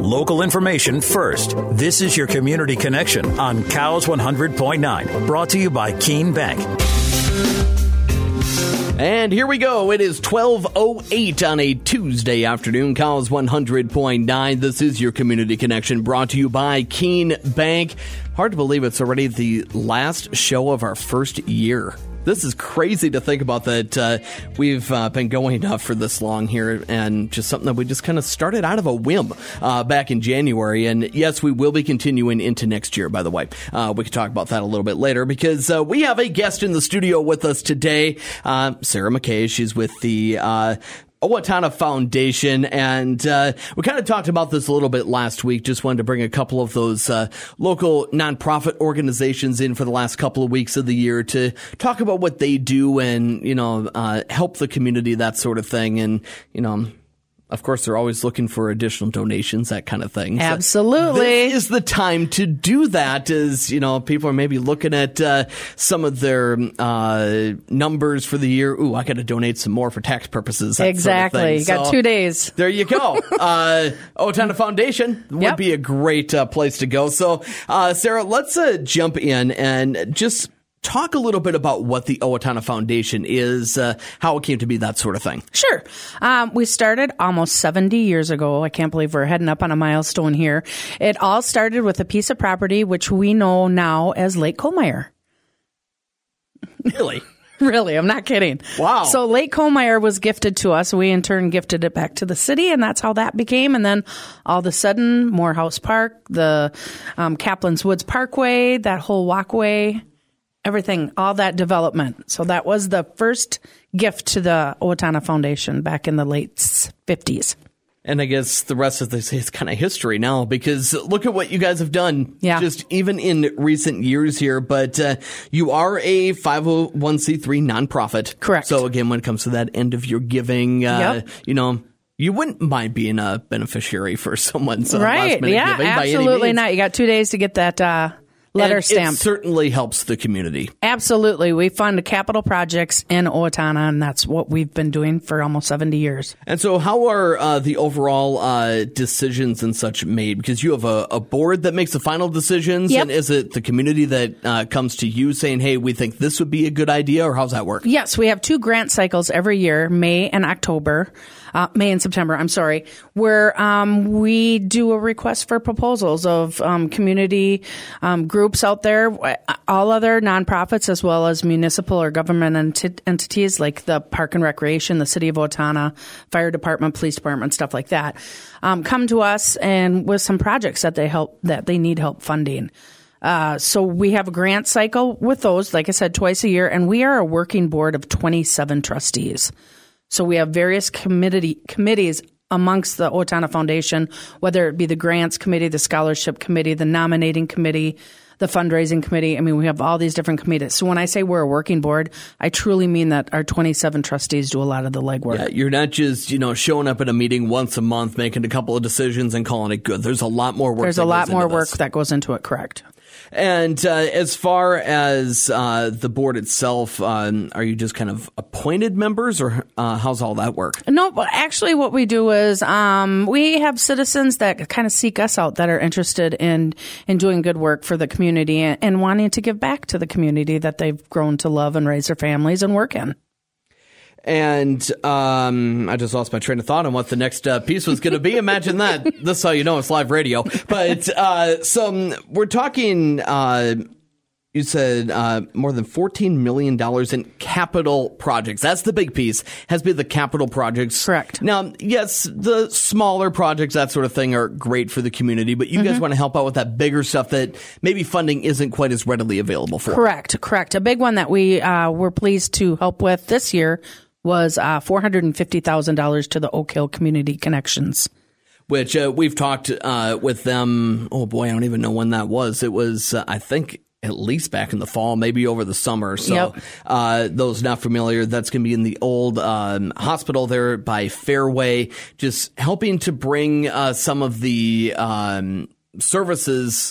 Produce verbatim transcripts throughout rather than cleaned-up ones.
local information first. This is your Community Connection on Cows one hundred point nine, brought to you by Keene Bank. And here we go. It is twelve oh eight on a Tuesday afternoon. Cows one hundred point nine. This is your Community Connection, brought to you by Keene Bank. Hard to believe it's already the last show of our first year. This is crazy to think about that uh, we've uh, been going up for this long here, and just something that we just kind of started out of a whim uh, back in January. And yes, we will be continuing into next year, by the way. Uh, we can talk about that a little bit later, because uh, we have a guest in the studio with us today, uh, Sarah McKay. She's with the uh Owatonna Foundation, and uh, we kind of talked about this a little bit last week. Just wanted to bring a couple of those uh, local nonprofit organizations in for the last couple of weeks of the year to talk about what they do and, you know, uh, help the community, that sort of thing. And, you know, of course, they're always looking for additional donations, that kind of thing. Absolutely. So this is the time to do that, as, you know, people are maybe looking at uh, some of their uh, numbers for the year. Ooh, I got to donate some more for tax purposes. That exactly. Sort of thing. You got so, two days. There you go. uh, Owatonna Foundation would yep. be a great uh, place to go. So, uh, Sarah, let's uh, jump in and just talk a little bit about what the Owatonna Foundation is, uh, how it came to be, that sort of thing. Sure. Um, we started almost seventy years ago. I can't believe we're heading up on a milestone here. It all started with a piece of property which we know now as Lake Comeyer. Really? Really, I'm not kidding. Wow. So Lake Comeyer was gifted to us. We in turn gifted it back to the city, and that's how that became. And then all of a sudden, Morehouse Park, the um, Kaplan's Woods Parkway, that whole walkway, everything, all that development. So that was the first gift to the Owatonna Foundation back in the late fifties. And I guess the rest of this is kind of history now, because look at what you guys have done, yeah. just even in recent years here. But uh, you are a five oh one c three nonprofit. Correct. So again, when it comes to that end of your giving, uh, yep. you know, you wouldn't mind being a beneficiary for someone's uh, right. last minute yeah, giving by any absolutely means. not. You got two days to get that uh, letter and stamped. It certainly helps the community. Absolutely. We fund capital projects in Owatonna, and that's what we've been doing for almost seventy years. And so how are uh, the overall uh, decisions and such made? Because you have a, a board that makes the final decisions. Yep. And is it the community that uh, comes to you saying, hey, we think this would be a good idea, or how's that work? Yes, we have two grant cycles every year, May and October. Uh, May and September, I'm sorry, where um, we do a request for proposals of um, community um, groups out there, all other nonprofits, as well as municipal or government ent- entities like the Park and Recreation, the City of Owatonna, Fire Department, Police Department, stuff like that, um, come to us and with some projects that they help that they need help funding. Uh, so we have a grant cycle with those, like I said, twice a year, and we are a working board of twenty-seven trustees. So we have various committee committees amongst the Owatonna Foundation, whether it be the grants committee, the scholarship committee, the nominating committee, the fundraising committee. I mean, we have all these different committees. So when I say we're a working board, I truly mean that our twenty-seven trustees do a lot of the legwork. Yeah, you're not just, you know, showing up at a meeting once a month, making a couple of decisions and calling it good. There's a lot more work. There's that a lot goes more into work this. that goes into it, correct. And uh, as far as uh, the board itself, um, are you just kind of appointed members, or uh, how's all that work? No, but actually what we do is um, we have citizens that kind of seek us out that are interested in, in doing good work for the community and, and wanting to give back to the community that they've grown to love and raise their families and work in. And um, I just lost my train of thought on what the next uh, piece was going to be. Imagine that. This is how you know it's live radio. But uh, so um, we're talking, uh, you said uh, more than fourteen million dollars in capital projects. That's the big piece, has been the capital projects. Correct. Now, yes, the smaller projects, that sort of thing, are great for the community. But you mm-hmm. guys want to help out with that bigger stuff that maybe funding isn't quite as readily available for. Correct, correct. A big one that we uh, were pleased to help with this year was uh, four hundred fifty thousand dollars to the Oak Hill Community Connections. Which uh, we've talked uh, with them, oh boy, I don't even know when that was. It was, uh, I think, at least back in the fall, maybe over the summer. So yep. uh, those not familiar, that's going to be in the old um, hospital there by Fairway, just helping to bring uh, some of the um, services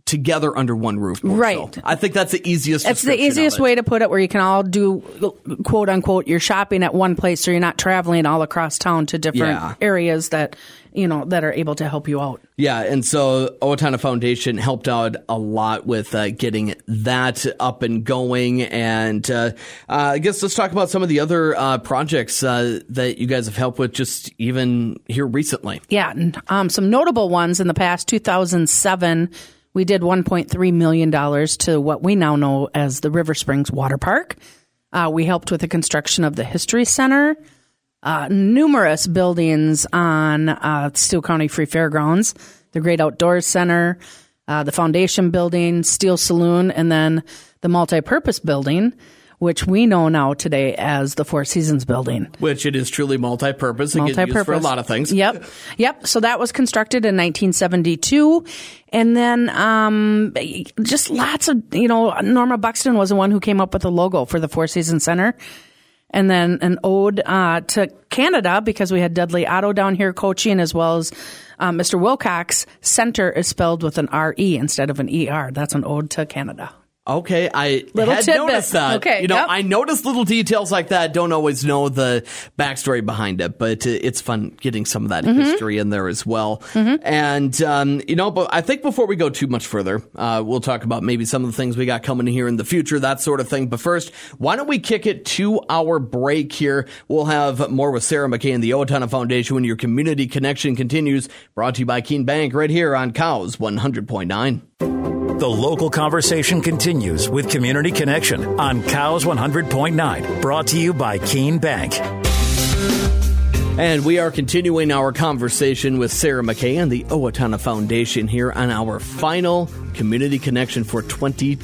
together under one roof. Right. So. I think that's the easiest. It's the easiest way to put it, where you can all do, quote unquote, your shopping at one place, so you're not traveling all across town to different yeah. areas that, you know, that are able to help you out. Yeah, and so Owatonna Foundation helped out a lot with uh, getting that up and going. And uh, uh, I guess let's talk about some of the other uh, projects uh, that you guys have helped with just even here recently. Yeah, um, some notable ones in the past. two thousand seven, we did one point three million dollars to what we now know as the River Springs Water Park. Uh, we helped with the construction of the History Center. Uh, numerous buildings on uh, Steele County Free Fairgrounds, the Great Outdoors Center, uh, the Foundation Building, Steel Saloon, and then the Multipurpose Building, which we know now today as the Four Seasons Building. Which it is truly multi-purpose. It Multi-purpose. gets used for a lot of things. Yep. Yep. So that was constructed in nineteen seventy-two. And then um, just lots of, you know, Norma Buxton was the one who came up with the logo for the Four Seasons Center. And then an ode uh, to Canada, because we had Dudley Otto down here coaching, as well as uh, Mister Wilcox. Center is spelled with an R E instead of an E R. That's an ode to Canada. Okay, I Little had tidbit. noticed that. Okay, you know, yep. I noticed little details like that. Don't always know the backstory behind it, but it's fun getting some of that mm-hmm. history in there as well. Mm-hmm. And, um, you know, but I think before we go too much further, uh, we'll talk about maybe some of the things we got coming here in the future, that sort of thing. But first, why don't we kick it to our break here? We'll have more with Sarah McKay and the Owatonna Foundation when your community connection continues. Brought to you by Keene Bank right here on Cows one hundred point nine. The local conversation continues with Community Connection on Cows one hundred point nine, brought to you by Keene Bank. And we are continuing our conversation with Sarah McKay and the Owatonna Foundation here on our final Community Connection for twenty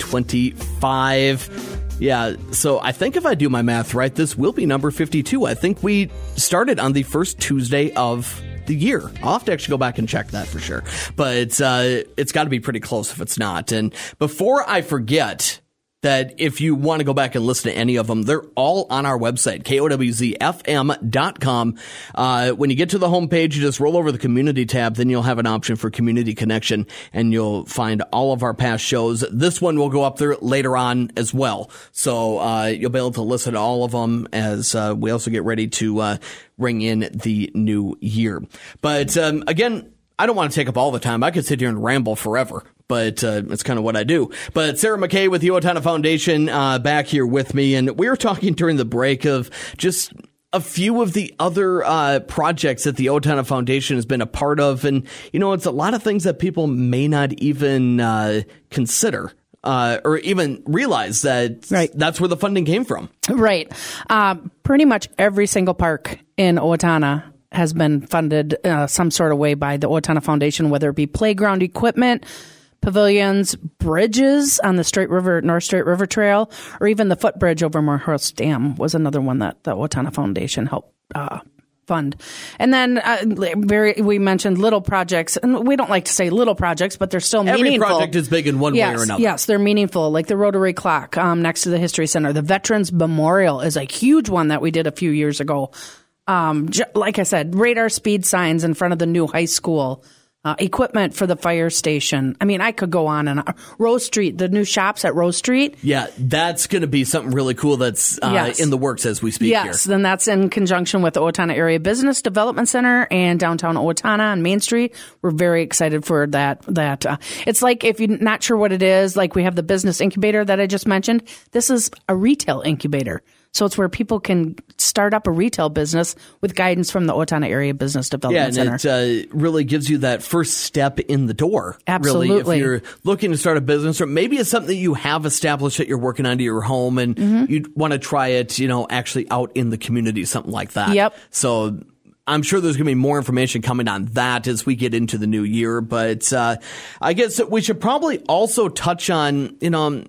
twenty-five. Yeah, so I think if I do my math right, this will be number fifty-two. I think we started on the first Tuesday of the year. I'll have to actually go back and check that for sure. But uh, it's got to be pretty close if it's not. And before I forget, that if you want to go back and listen to any of them, they're all on our website, K O W Z F M dot com. Uh, when you get to the homepage, you just roll over the community tab, then you'll have an option for Community Connection, and you'll find all of our past shows. This one will go up there later on as well. So uh, you'll be able to listen to all of them as uh, we also get ready to uh, ring in the new year. But um, again, I don't want to take up all the time. I could sit here and ramble forever, but uh, it's kind of what I do. But Sarah McKay with the Owatonna Foundation uh, back here with me, and we were talking during the break of just a few of the other uh, projects that the Owatonna Foundation has been a part of. And, you know, it's a lot of things that people may not even uh, consider. Uh, or even realize that right. that's where the funding came from. Right. Um, pretty much every single park in Owatonna has been funded uh, some sort of way by the Owatonna Foundation, whether it be playground equipment, pavilions, bridges on the Straight River, North Straight River Trail, or even the footbridge over Moorhouse Dam was another one that the Owatonna Foundation helped uh, fund. And then uh, very, we mentioned little projects, and we don't like to say little projects, but they're still Every meaningful. Every project is big in one yes, way or another. Yes, they're meaningful, like the Rotary Clock um, next to the History Center. The Veterans Memorial is a huge one that we did a few years ago. Um, j- like I said, radar speed signs in front of the new high school, uh, equipment for the fire station. I mean, I could go on and on. Rose Street, the new shops at Rose Street. Yeah, that's going to be something really cool that's uh, yes. in the works as we speak yes, here. Yes, then that's in conjunction with the Owatonna Area Business Development Center and downtown Owatonna on Main Street. We're very excited for that. That uh, it's like, if you're not sure what it is, like we have the business incubator that I just mentioned. This is a retail incubator. So it's where people can start up a retail business with guidance from the Owatonna Area Business Development yeah, and Center. it uh, really gives you that first step in the door. Absolutely. Really, if you're looking to start a business, or maybe it's something that you have established that you're working on to your home, and mm-hmm. you want to try it, you know, actually out in the community, something like that. Yep. So I'm sure there's going to be more information coming on that as we get into the new year. But uh, I guess we should probably also touch on, you know,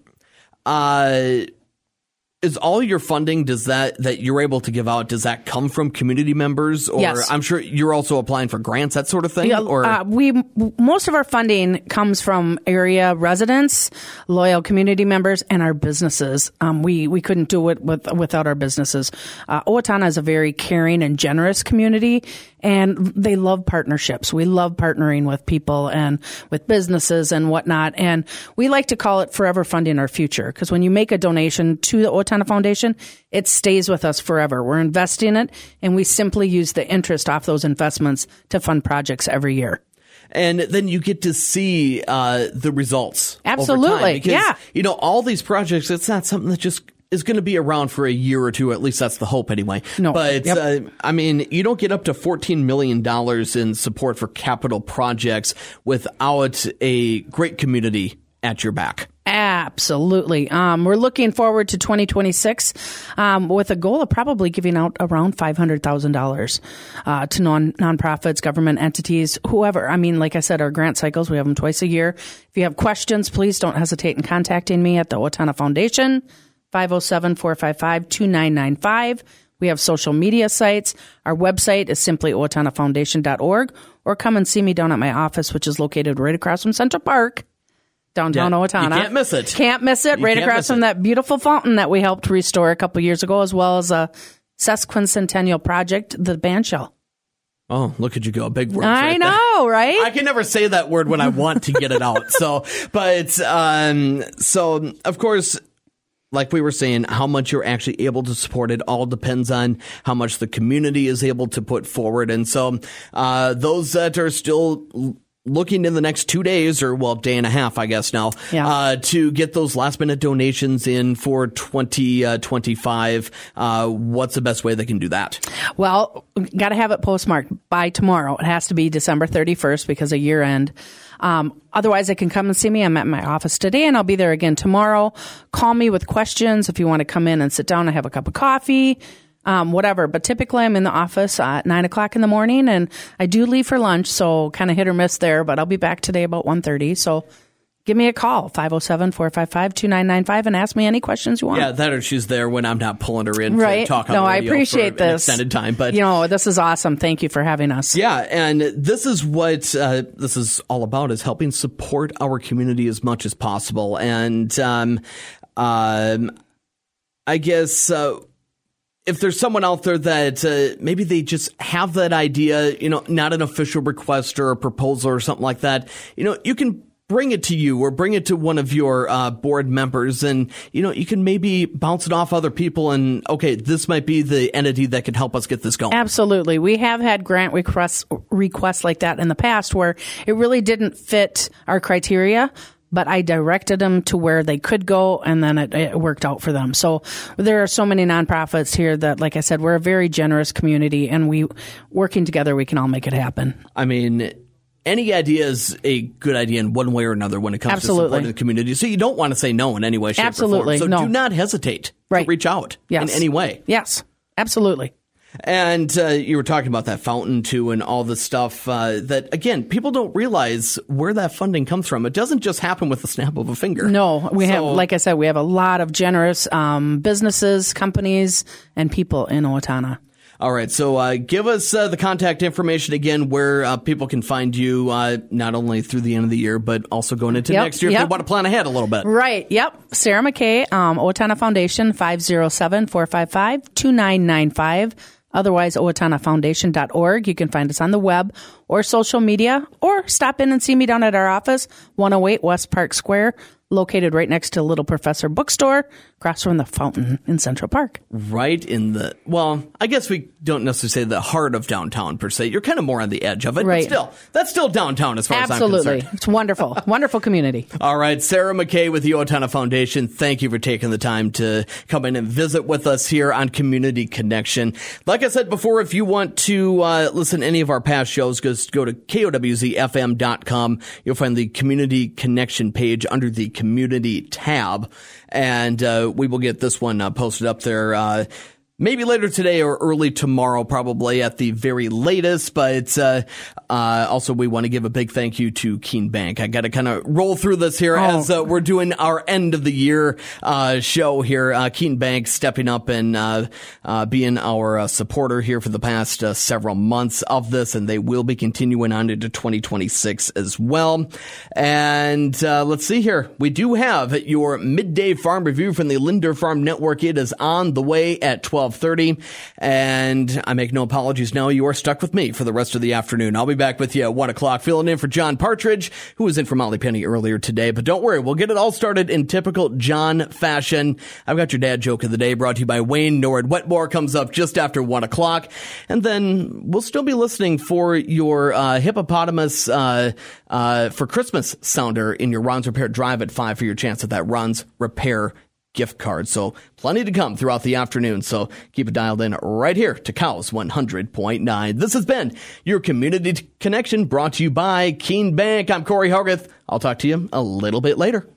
uh, is all your funding, does that, that you're able to give out, does that come from community members? Or yes. I'm sure you're also applying for grants, that sort of thing? Yeah, or uh, we most of our funding comes from area residents, loyal community members, and our businesses. Um, we, we couldn't do it with, without our businesses. Uh, Owatonna is a very caring and generous community, And they love partnerships. We love partnering with people and with businesses and whatnot. And we like to call it forever funding our future, because when you make a donation to the Owatonna Foundation, it stays with us forever. We're investing it, and we simply use the interest off those investments to fund projects every year. And then you get to see uh, the results. Absolutely. Over time because, yeah. you know, all these projects, it's not something that just is going to be around for a year or two. At least that's the hope anyway. No. But, yep. uh, I mean, you don't get up to fourteen million dollars in support for capital projects without a great community at your back. Absolutely. Um, we're looking forward to twenty twenty-six um, with a goal of probably giving out around five hundred thousand dollars uh, to non nonprofits, government entities, whoever. I mean, like I said, our grant cycles, we have them twice a year. If you have questions, please don't hesitate in contacting me at the Owatonna Foundation, five oh seven, four five five, two nine nine five. We have social media sites. Our website is simply owatonna foundation dot org, or come and see me down at my office, which is located right across from Central Park. Downtown yeah, Owatonna. You can't miss it. Can't miss it. You right across from it. that beautiful fountain that we helped restore a couple years ago, as well as a sesquicentennial project, the bandshell. Oh, look at you go. Big words. I right know, there. right? I can never say that word when I want to get it out. So, but, um, so of course, like we were saying, how much you're actually able to support it all depends on how much the community is able to put forward. And so, uh, those that are still looking in the next two days or, well, day and a half, I guess now, yeah. uh, to get those last minute donations in for twenty twenty-five. Uh, what's the best way they can do that? Well, got to have it postmarked by tomorrow. It has to be December thirty-first because of year end. Um, otherwise, they can come and see me. I'm at my office today, and I'll be there again tomorrow. Call me with questions if you want to come in and sit down and have a cup of coffee. Um, whatever. But typically I'm in the office at nine o'clock in the morning, and I do leave for lunch. So kind of hit or miss there, but I'll be back today about one thirty. So give me a call, five oh seven, four five five, two nine nine five, and ask me any questions you want. Yeah, that or she's there when I'm not pulling her in right. to talk on no, the I radio appreciate for this. an extended time. But, you know, this is awesome. Thank you for having us. Yeah, and this is what uh, this is all about, is helping support our community as much as possible. And um, um, I guess... Uh, if there's someone out there that uh, maybe they just have that idea, you know, not an official request or a proposal or something like that, you know, you can bring it to you or bring it to one of your uh, board members, and, you know, you can maybe bounce it off other people and, okay, this might be the entity that can help us get this going. Absolutely. We have had grant requests, requests like that in the past where it really didn't fit our criteria, but I directed them to where they could go, and then it, it worked out for them. So there are so many nonprofits here that, like I said, we're a very generous community, and we, working together, we can all make it happen. I mean, any idea is a good idea in one way or another when it comes Absolutely. to supporting the community. So you don't want to say no in any way, shape, Absolutely. or form. So no. do not hesitate right. to reach out yes. in any way. Yes, absolutely. And uh, you were talking about that fountain, too, and all the stuff uh, that, again, people don't realize where that funding comes from. It doesn't just happen with the snap of a finger. No, we so, have, like I said, we have a lot of generous um, businesses, companies, and people in Owatonna. All right. So uh, give us uh, the contact information again, where uh, people can find you, uh, not only through the end of the year, but also going into yep, next year yep. if they want to plan ahead a little bit. Right. Yep. Sarah McKay, um, Owatonna Foundation, five oh seven, four five five, two nine nine five. Otherwise, owatonna foundation dot org. You can find us on the web or social media, or stop in and see me down at our office, one oh eight West Park Square, located right next to Little Professor Bookstore, across from the fountain in Central Park. Right in the, well, I guess we don't necessarily say the heart of downtown per se. You're kind of more on the edge of it. Right. But still, that's still downtown as far Absolutely. as I'm concerned. It's wonderful. Wonderful community. All right. Sarah McKay with the Owatonna Foundation. Thank you for taking the time to come in and visit with us here on Community Connection. Like I said before, if you want to uh, listen to any of our past shows, just go to K O W Z F M dot com. You'll find the Community Connection page under the Community tab. And uh, we will get this one uh, posted up there uh, maybe later today or early tomorrow, probably at the very latest. But uh, uh, also, we want to give a big thank you to Keene Bank. I got to kind of roll through this here oh. as uh, we're doing our end of the year uh, show here. Uh, Keene Bank stepping up and uh, uh, being our uh, supporter here for the past uh, several months of this, and they will be continuing on into twenty twenty-six as well. And uh, let's see here. We do have your midday farm review from the Linder Farm Network. It is on the way at twelve twelve thirty. And I make no apologies now. You are stuck with me for the rest of the afternoon. I'll be back with you at one o'clock, filling in for John Partridge, who was in for Molly Penny earlier today. But don't worry, we'll get it all started in typical John fashion. I've got your dad joke of the day brought to you by Wayne Nord. Wetmore comes up just after one o'clock. And then we'll still be listening for your uh, hippopotamus uh, uh, for Christmas sounder in your Ron's Repair Drive at five for your chance at that Ron's Repair gift card. So plenty to come throughout the afternoon. So keep it dialed in right here to Cows one hundred point nine. This has been your Community Connection brought to you by Keene Bank. I'm Corey Hogarth. I'll talk to you a little bit later.